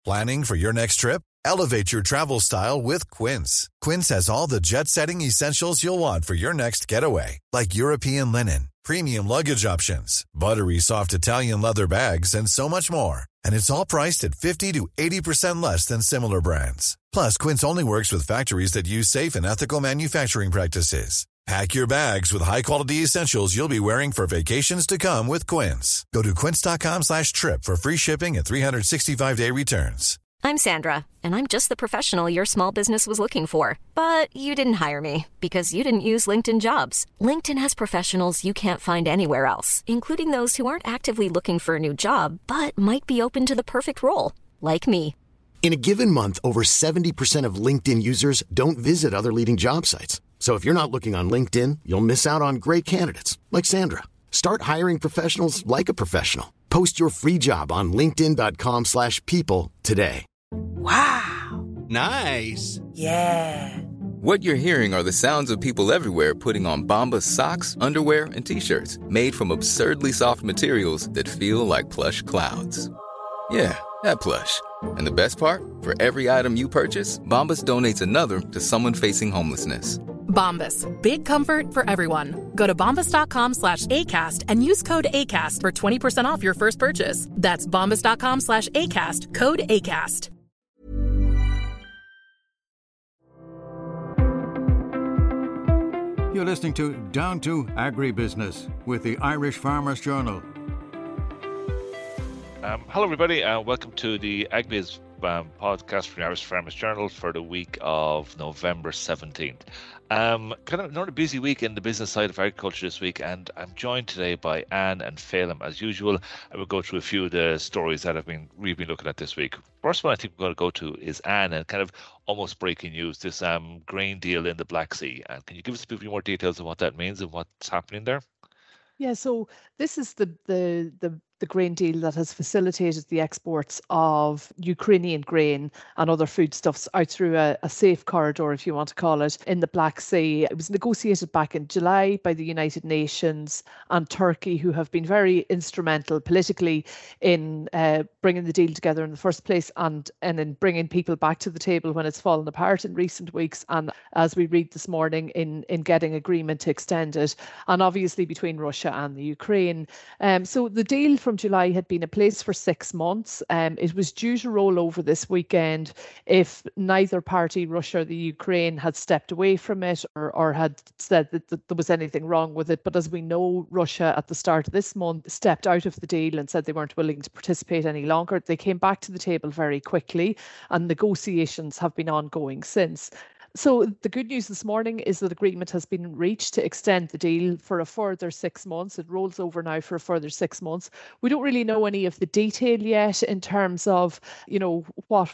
Planning for your next trip? Elevate your travel style with Quince. Quince has all the jet-setting essentials you'll want for your next getaway, like European linen, premium luggage options, buttery soft Italian leather bags, and so much more. And it's all priced at 50 to 80% less than similar brands. Plus, Quince only works with factories that use safe and ethical manufacturing practices. Pack your bags with high-quality essentials you'll be wearing for vacations to come with Quince. Go to quince.com/trip for free shipping and 365-day returns. I'm Sandra, and I'm just the professional your small business was looking for. But you didn't hire me because you didn't use LinkedIn Jobs. LinkedIn has professionals you can't find anywhere else, including those who aren't actively looking for a new job, but might be open to the perfect role, like me. In a given month, over 70% of LinkedIn users don't visit other leading job sites. So if you're not looking on LinkedIn, you'll miss out on great candidates like Sandra. Start hiring professionals like a professional. Post your free job on linkedin.com/people today. Wow. Nice. Yeah. What you're hearing are the sounds of people everywhere putting on Bombas socks, underwear, and T-shirts made from absurdly soft materials that feel like plush clouds. Yeah, that plush. And the best part? For every item you purchase, Bombas donates another to someone facing homelessness. Bombas. Big comfort for everyone. Go to bombas.com/ACAST and use code ACAST for 20% off your first purchase. That's bombas.com/ACAST. Code ACAST. You're listening to Down to Agribusiness with the Irish Farmers Journal. Hello, everybody, and welcome to the AgBiz podcast from the Irish Farmers Journal for the week of November 17th. Kind of another busy week in the business side of agriculture this week, and I'm joined today by Anne and Phelim as usual. I will go through a few of the stories that we've been looking at this week. First one I think we're going to go to is Anne, and kind of almost breaking news, this grain deal in the Black Sea. And can you give us a few more details of what that means and what's happening there? Yeah, so this is the grain deal that has facilitated the exports of Ukrainian grain and other foodstuffs out through a safe corridor, if you want to call it, in the Black Sea. It was negotiated back in July by the United Nations and Turkey, who have been very instrumental politically in bringing the deal together in the first place and in bringing people back to the table when it's fallen apart in recent weeks. And as we read this morning, in getting agreement to extend it, and obviously between Russia and the Ukraine. So the deal from July had been in place for 6 months. It was due to roll over this weekend if neither party, Russia or the Ukraine, had stepped away from it or had said that there was anything wrong with it. But as we know, Russia at the start of this month stepped out of the deal and said they weren't willing to participate any longer. They came back to the table very quickly, and negotiations have been ongoing since. So the good news this morning is that agreement has been reached to extend the deal for a further 6 months. It rolls over now for a further 6 months. We don't really know any of the detail yet in terms of, what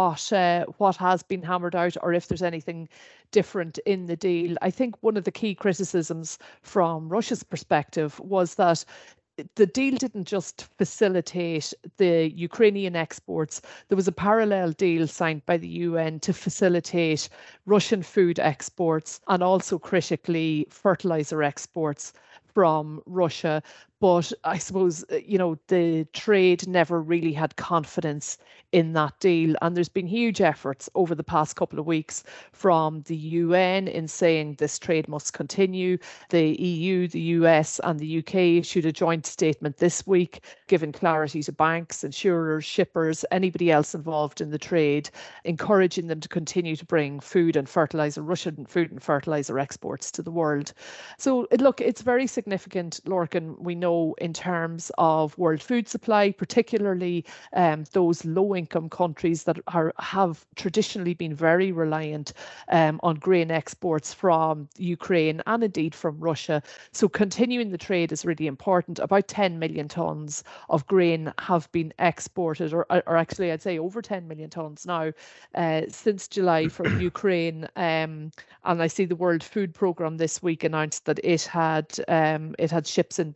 has been hammered out or if there's anything different in the deal. I think one of the key criticisms from Russia's perspective was that the deal didn't just facilitate the Ukrainian exports. There was a parallel deal signed by the UN to facilitate Russian food exports and also critically fertilizer exports from Russia. But I suppose, the trade never really had confidence in that deal. And there's been huge efforts over the past couple of weeks from the UN in saying this trade must continue. The EU, the US and the UK issued a joint statement this week, giving clarity to banks, insurers, shippers, anybody else involved in the trade, encouraging them to continue to bring Russian food and fertilizer exports to the world. So look, it's very significant, Lorcan, we know, in terms of world food supply, particularly those low-income countries that have traditionally been very reliant on grain exports from Ukraine and indeed from Russia. So continuing the trade is really important. About 10 million tonnes of grain have been exported, or actually I'd say over 10 million tonnes now since July from Ukraine. And I see the World Food Programme this week announced that it had ships in place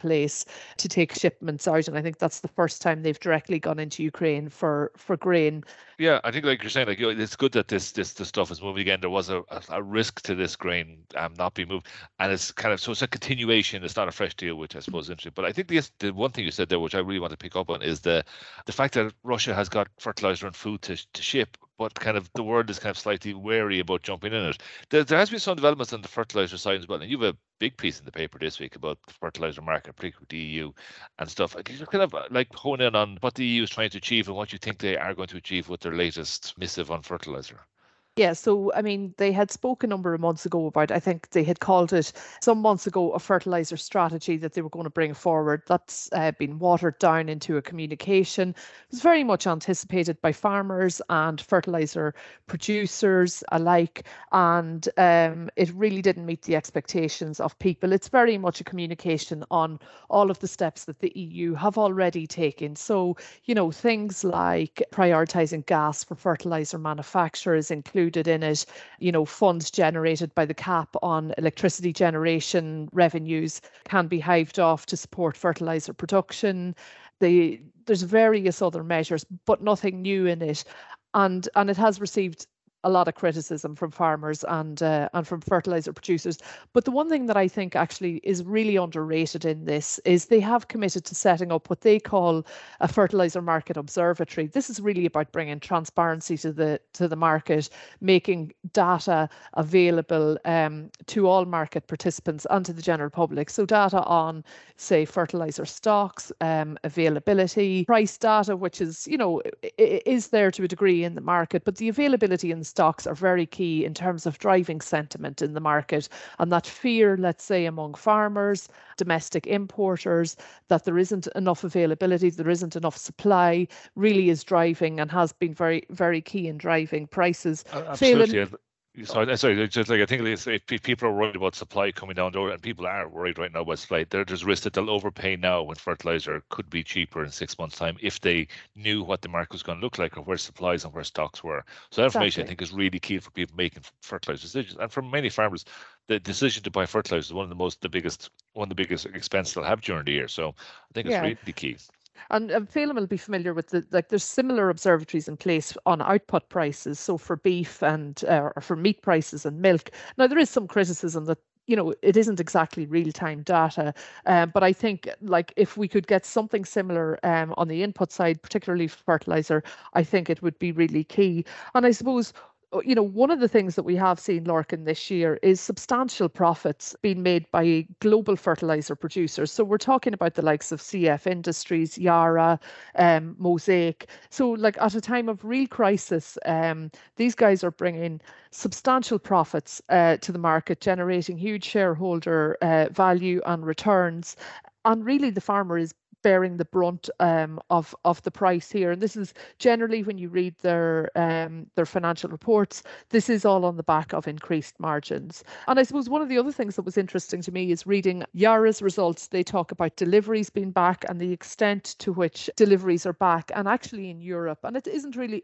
countries to take shipments out. And I think that's the first time they've directly gone into Ukraine for grain. Yeah, I think like you're saying, like it's good that this stuff is moving again. There was a risk to this grain not being moved, and it's kind of, so it's a continuation. It's not a fresh deal, which I suppose is interesting. But I think the one thing you said there, which I really want to pick up on, is the fact that Russia has got fertilizer and food to ship, but kind of the world is kind of slightly wary about jumping in it. There has been some developments on the fertilizer side as well, and you have a big piece in the paper this week about the fertilizer market, particularly with the EU and stuff. Can you kind of like hone in on what the EU is trying to achieve and what you think they are going to achieve with their latest missive on fertilizer? Yeah, so I mean, they had spoken a number of months ago about, I think they had called it some months ago, a fertilizer strategy that they were going to bring forward. That's been watered down into a communication. It was very much anticipated by farmers and fertilizer producers alike, and it really didn't meet the expectations of people. It's very much a communication on all of the steps that the EU have already taken. So, things like prioritising gas for fertilizer manufacturers, including in it, funds generated by the cap on electricity generation revenues can be hived off to support fertilizer production. There's various other measures, but nothing new in it. And it has received a lot of criticism from farmers and from fertilizer producers. But the one thing that I think actually is really underrated in this is they have committed to setting up what they call a fertilizer market observatory. This is really about bringing transparency to the market, making data available to all market participants and to the general public. So data on, say, fertilizer stocks, availability, price data, which is, is there to a degree in the market, but the availability in stocks are very key in terms of driving sentiment in the market, and that fear, let's say, among farmers, domestic importers, that there isn't enough availability, there isn't enough supply, really is driving and has been very, very key in driving prices. Absolutely. Sorry, just like I think if people are worried about supply coming down the road, and people are worried right now about supply, there's risk that they'll overpay now when fertilizer could be cheaper in 6 months' time if they knew what the market was going to look like or where supplies and where stocks were. So that information, I think, is really key for people making fertilizer decisions. And for many farmers, the decision to buy fertilizer is one of the biggest expenses they'll have during the year. So I think it's really key. And Phelim will be familiar with there's similar observatories in place on output prices. So for beef and or for meat prices and milk. Now, there is some criticism that, it isn't exactly real-time data. But I think if we could get something similar on the input side, particularly for fertilizer, I think it would be really key. And I suppose, one of the things that we have seen, Lorcan, this year is substantial profits being made by global fertilizer producers. So we're talking about the likes of CF Industries, Yara, Mosaic. So at a time of real crisis, these guys are bringing substantial profits to the market, generating huge shareholder value and returns. And really the farmer is bearing the brunt of the price here. And this is generally, when you read their financial reports, this is all on the back of increased margins. And I suppose one of the other things that was interesting to me is reading Yara's results. They talk about deliveries being back and the extent to which deliveries are back, and actually in Europe. And it isn't really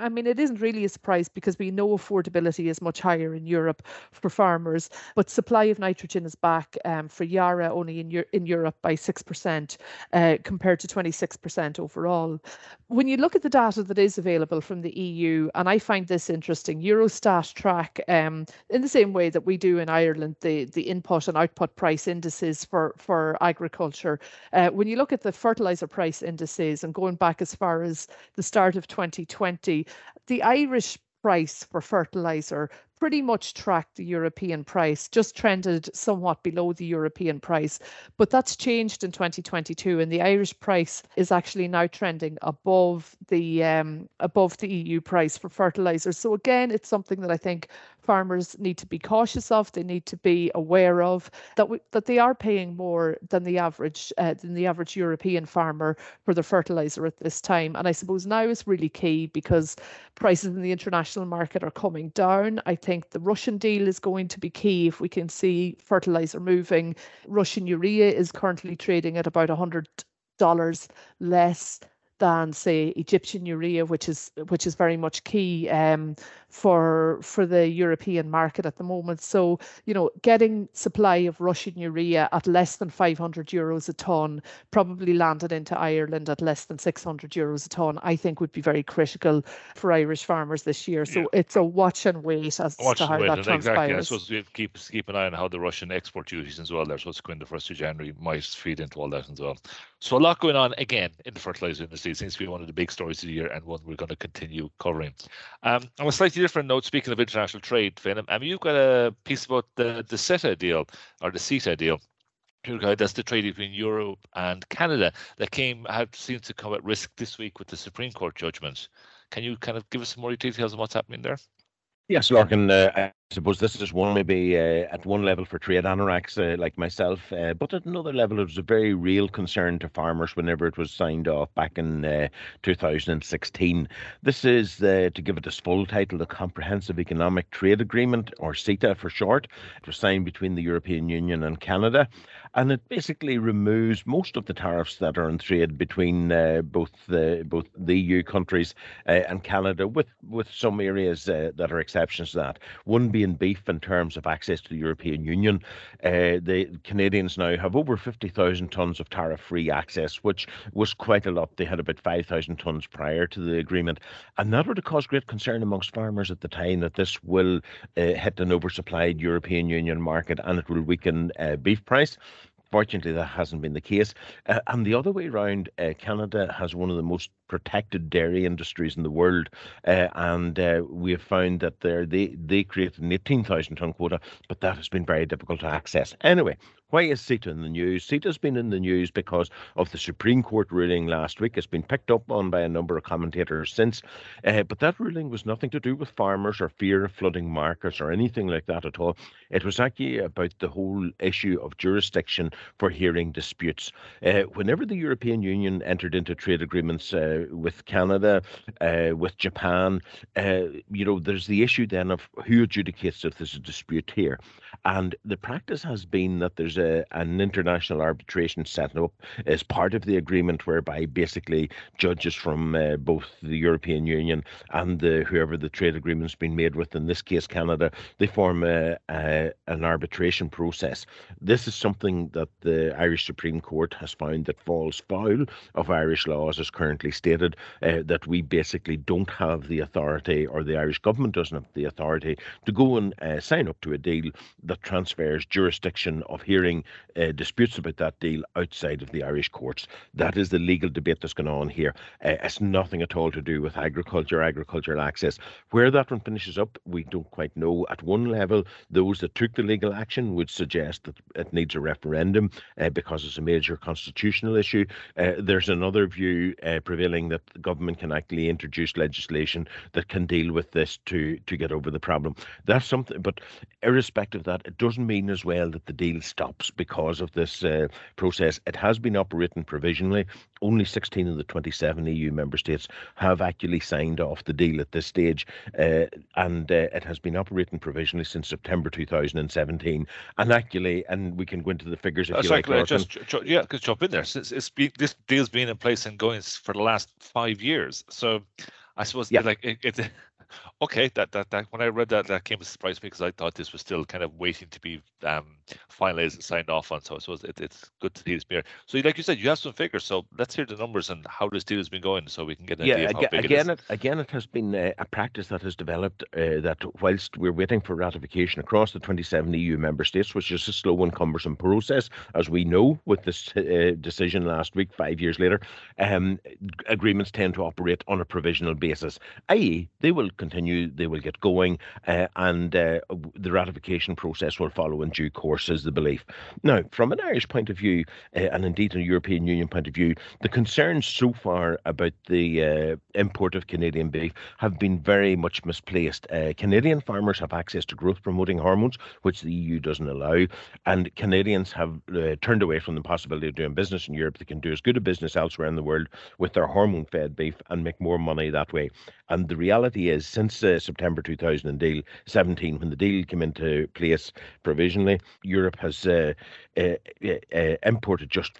a surprise, because we know affordability is much higher in Europe for farmers, but supply of nitrogen is back for Yara only in Europe by 6%. Compared to 26% overall. When you look at the data that is available from the EU, and I find this interesting, Eurostat track in the same way that we do in Ireland, the input and output price indices for agriculture. When you look at the fertilizer price indices, and going back as far as the start of 2020, the Irish price for fertilizer pretty much tracked the European price, just trended somewhat below the European price. But that's changed in 2022, and the Irish price is actually now trending above the EU price for fertilizers. So again, it's something that I think farmers need to be cautious of. They need to be aware of that they are paying more than the average European farmer for their fertilizer at this time. And I suppose now is really key, because prices in the international market are coming down. I think the Russian deal is going to be key if we can see fertilizer moving. Russian urea is currently trading at about $100 less than, say, Egyptian urea, which is very much key for the European market at the moment. So, getting supply of Russian urea at less than €500 a tonne, probably landed into Ireland at less than €600 a tonne, I think would be very critical for Irish farmers this year. So it's a watch and wait as to how that transpires. Exactly. I suppose we keep an eye on how the Russian export duties as well. They're supposed to go in the 1st of January, might feed into all that as well. So a lot going on again in the fertilizer industry. It seems to be one of the big stories of the year, and one we're going to continue covering. On a slightly different note, speaking of international trade, Finn, you've got a piece about the CETA deal, or the CETA deal. That's the trade between Europe and Canada that seems to come at risk this week with the Supreme Court judgment. Can you kind of give us some more details on what's happening there? Yes, Larkin, I suppose this is one maybe at one level for trade anoraks like myself, but at another level it was a very real concern to farmers whenever it was signed off back in 2016. This is, to give it its full title, the Comprehensive Economic Trade Agreement, or CETA for short. It was signed between the European Union and Canada, and it basically removes most of the tariffs that are in trade between both the EU countries and Canada, with some areas that are exceptions to that. One being beef in terms of access to the European Union. The Canadians now have over 50,000 tonnes of tariff-free access, which was quite a lot. They had about 5,000 tonnes prior to the agreement. And that would have caused great concern amongst farmers at the time, that this will hit an oversupplied European Union market and it will weaken beef price. Fortunately, that hasn't been the case. And the other way around, Canada has one of the most protected dairy industries in the world. And we have found that they created an 18,000 tonne quota, but that has been very difficult to access. Anyway, why is CETA in the news? CETA's been in the news because of the Supreme Court ruling last week. It's been picked up on by a number of commentators since. But that ruling was nothing to do with farmers or fear of flooding markets or anything like that at all. It was actually about the whole issue of jurisdiction for hearing disputes. Whenever the European Union entered into trade agreements with Canada, with Japan, there's the issue then of who adjudicates if there's a dispute here. And the practice has been that there's an international arbitration set up as part of the agreement, whereby basically judges from both the European Union and whoever the trade agreement's been made with, in this case Canada, they form an arbitration process. This is something that the Irish Supreme Court has found that falls foul of Irish laws as currently stated, that we basically don't have the authority, or the Irish government doesn't have the authority, to go and sign up to a deal that transfers jurisdiction of hearing disputes about that deal outside of the Irish courts. That is the legal debate that's going on here. It's nothing at all to do with agricultural access. Where that one finishes up, we don't quite know. At one level, those that took the legal action would suggest that it needs a referendum because it's a major constitutional issue. There's another view prevailing that the government can actually introduce legislation that can deal with this to get over the problem. That's something, but irrespective of that, it doesn't mean as well that the deal stops because of this process. It has been operating provisionally. Only 16 of the 27 EU member states have actually signed off the deal at this stage, and it has been operating provisionally since September 2017. And we can go into the figures if you like. Just jump in there. Since this deal's been in place and going for the last 5 years, so I suppose it's okay. That when I read that came as a surprise to me, because I thought this was still kind of waiting to be finalized and signed off on. So I suppose it's good to see this beer. So like you said, you have some figures. So let's hear the numbers and how this deal has been going, so we can get an idea of how big it is. Again, it has been a practice that has developed that whilst we're waiting for ratification across the 27 EU member states, which is a slow and cumbersome process, as we know with this decision last week, 5 years later, agreements tend to operate on a provisional basis, i.e. they will continue, they will get going, and the ratification process will follow in due course, is the belief. Now, from an Irish point of view, and indeed a European Union point of view, the concerns so far about the import of Canadian beef have been very much misplaced. Canadian farmers have access to growth-promoting hormones, which the EU doesn't allow, and Canadians have turned away from the possibility of doing business in Europe. They can do as good a business elsewhere in the world with their hormone-fed beef and make more money that way. And the reality is, since September 2017, when the deal came into place provisionally, Europe has imported just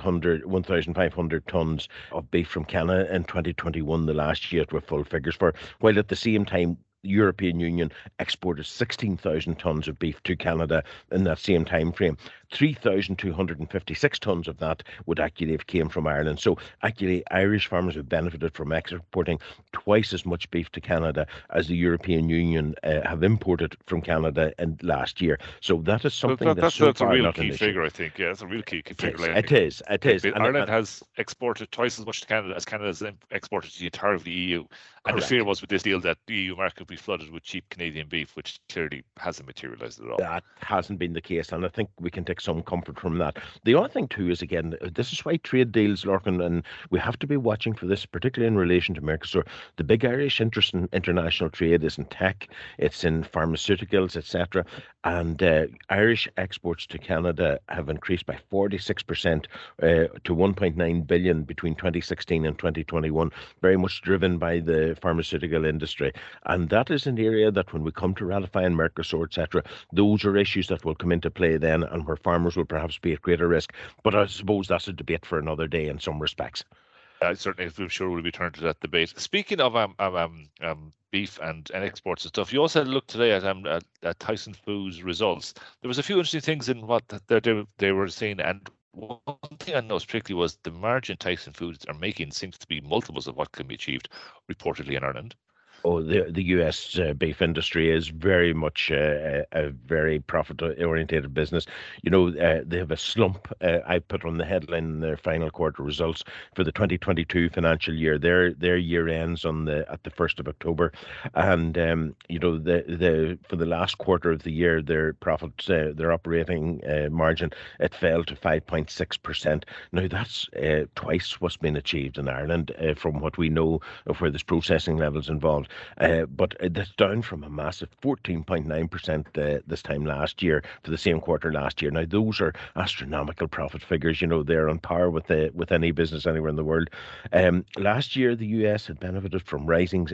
1,500 tons of beef from Canada in 2021, the last year with full figures for, while at the same time the European Union exported 16,000 tons of beef to Canada in that same time frame. 3,256 tons of that would actually have came from Ireland. So actually Irish farmers have benefited from exporting twice as much beef to Canada as the European Union have imported from Canada in last year. So that is something that's a real key figure, I think. Yeah, it's a real key figure. It is. Ireland has exported twice as much to Canada as Canada has exported to the entire of the EU. And correct. The fear was with this deal that the EU market would be flooded with cheap Canadian beef, which clearly hasn't materialised at all. That hasn't been the case, and I think we can take some comfort from that. The other thing too is, again, this is why trade deals, Lorcan, and we have to be watching for this, particularly in relation to Mercosur. The big Irish interest in international trade is in tech, it's in pharmaceuticals, etc. And Irish exports to Canada have increased by 46% to 1.9 billion between 2016 and 2021, very much driven by the pharmaceutical industry. And that is an area that when we come to ratifying Mercosur, etc., those are issues that will come into play then, and where farmers will perhaps be at greater risk. But I suppose that's a debate for another day in some respects. Certainly, I'm sure we'll return to that debate. Speaking of beef and exports and stuff, you also had a look today at Tyson Foods results. There was a few interesting things in what they were saying, and one thing I noticed particularly was the margin Tyson Foods are making seems to be multiples of what can be achieved reportedly in Ireland. Oh, the US beef industry is very much a very profit-oriented business. You know, they have a slump. I put on the headline in their final quarter results for the 2022 financial year. Their year ends at the 1st of October, and you know, for the last quarter of the year, their profits, their operating margin, it fell to 5.6%. Now that's twice what's been achieved in Ireland from what we know of where there's processing levels involved. But that's down from a massive 14.9% this time last year for the same quarter last year. Now those are astronomical profit figures. You know, they're on par with any business anywhere in the world. Last year the US had benefited from rising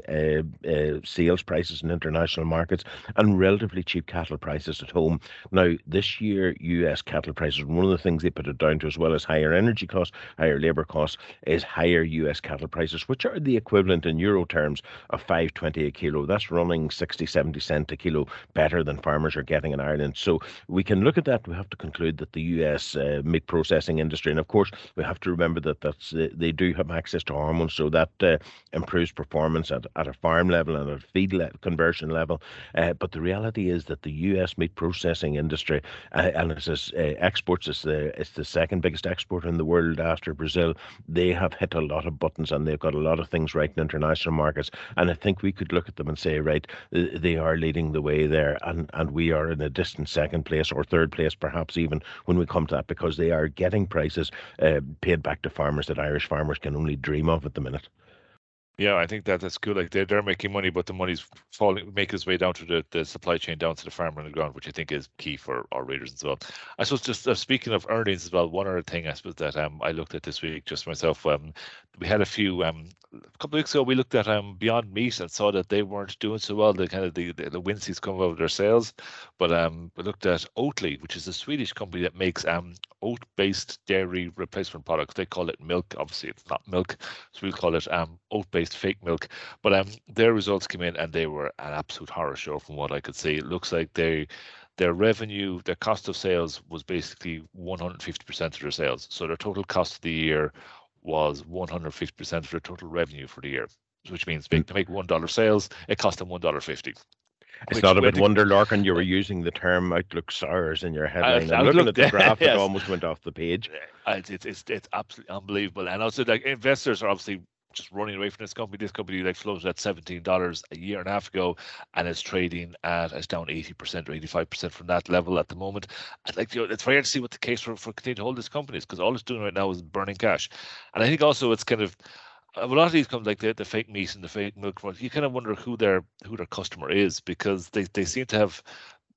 sales prices in international markets and relatively cheap cattle prices at home. Now this year US cattle prices, one of the things they put it down to, as well as higher energy costs, higher labour costs, is higher US cattle prices, which are the equivalent in euro terms of 5.20 a kilo. That's running 60-70 cent a kilo better than farmers are getting in Ireland. So we can look at that. We have to conclude that the US meat processing industry, and of course we have to remember that they do have access to hormones, so that improves performance at a farm level and at a feed conversion level. But the reality is that the US meat processing industry, and it's exports, it's the second biggest exporter in the world after Brazil. They have hit a lot of buttons and they've got a lot of things right in international markets. And I think we could look at them and say, right, they are leading the way there, and we are in a distant second place or third place, perhaps even when we come to that, because they are getting prices paid back to farmers that Irish farmers can only dream of at the minute. Yeah, I think that's cool. Like they're making money, but the money's making its way down to the supply chain, down to the farmer on the ground, which I think is key for our readers as well. I suppose just speaking of earnings as well, one other thing I suppose that I looked at this week just myself. We had a few a couple of weeks ago. We looked at Beyond Meat and saw that they weren't doing so well. The kind of the winces come out of their sales, but we looked at Oatly, which is a Swedish company that makes oat-based dairy replacement products. They call it milk. Obviously, it's not milk, so we'll call it oat-based fake milk. But their results came in and they were an absolute horror show from what I could see. It looks like their revenue, their cost of sales was basically 150% of their sales. So their total cost of the year was 150% of their total revenue for the year, which means to make $1 sales, it cost them $1.50. It's not a bit wonder, Larkin, you were using the term outlook sours in your headline. I'm looking at the graph, yes. It almost went off the page. It's absolutely unbelievable. And also, like, investors are obviously just running away from this company. This company like floated at $17 a year and a half ago, and it's trading it's down 80% or 85% from that level at the moment. And like, you know, it's very hard to see what the case for continuing to hold this company is, because all it's doing right now is burning cash. And I think also it's kind of a lot of these companies, like the fake meat and the fake milk, you kind of wonder who their customer is, because they seem to have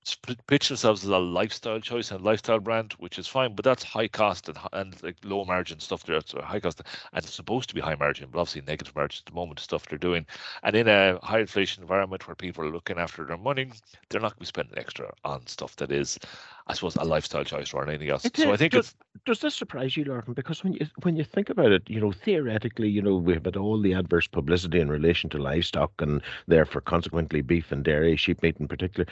pitch themselves as a lifestyle choice and lifestyle brand, which is fine, but that's high cost and like low margin stuff there. It's high cost and it's supposed to be high margin, but obviously negative margin at the moment, stuff they're doing. And in a high inflation environment where people are looking after their money, they're not going to be spending extra on stuff that is, I suppose, a lifestyle choice or anything else. So I think does this surprise you, Lorcan? Because when you think about it, theoretically, we've had all the adverse publicity in relation to livestock and therefore consequently beef and dairy, sheep meat in particular.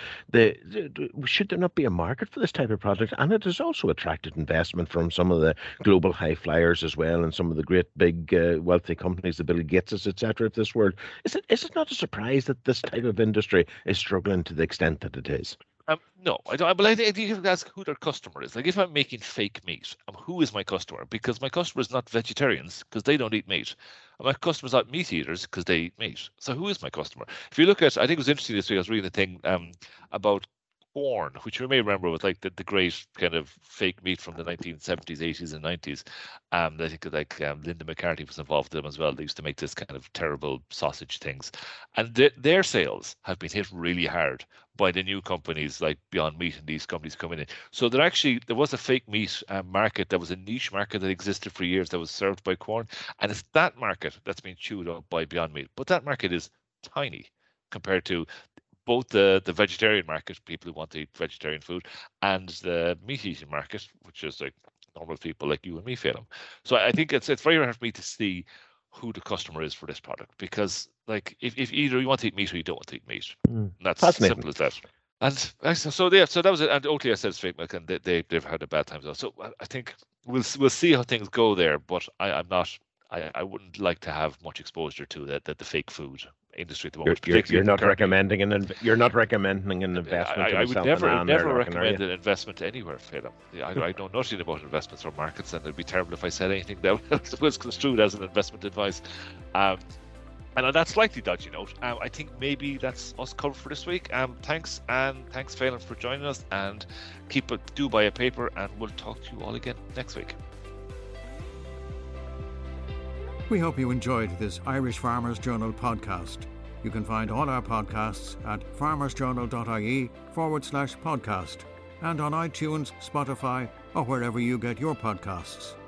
Should there not be a market for this type of product? And it has also attracted investment from some of the global high flyers as well, and some of the great big wealthy companies, the Bill Gateses, etc. of this world. Is it not a surprise that this type of industry is struggling to the extent that it is? No, I don't. But I think you have to ask who their customer is. Like if I'm making fake meat, who is my customer? Because my customer is not vegetarians because they don't eat meat. And my customers aren't meat eaters because they eat meat. So who is my customer? If you look at, I think it was interesting this week, I was reading a thing about corn, which you may remember was like the great kind of fake meat from the 1970s, 80s, and 90s. I think like Linda McCarthy was involved in them as well. They used to make this kind of terrible sausage things, and their sales have been hit really hard by the new companies like Beyond Meat and these companies coming in. So there was a fake meat market that was a niche market that existed for years that was served by corn, and it's that market that's been chewed up by Beyond Meat. But that market is tiny compared to both the vegetarian market, people who want to eat vegetarian food, and the meat eating market, which is like normal people like you and me, Phelim. So I think it's very hard for me to see who the customer is for this product, because like if either you want to eat meat or you don't want to eat meat, that's as simple as that. And so that was it. And Oatly, I said, fake milk, and they've had a bad time. So I think we'll see how things go there. But I wouldn't like to have much exposure to the fake food industry at the moment. You're not recommending an investment. I would never recommend an investment anywhere, Phelim. I know nothing about investments or markets, and it'd be terrible if I said anything that was construed as an investment advice. And on that slightly dodgy note, I think maybe that's us covered for this week. Thanks, Phelim, for joining us, and do buy a paper, and we'll talk to you all again next week. We hope you enjoyed this Irish Farmers Journal podcast. You can find all our podcasts at farmersjournal.ie/podcast and on iTunes, Spotify, or wherever you get your podcasts.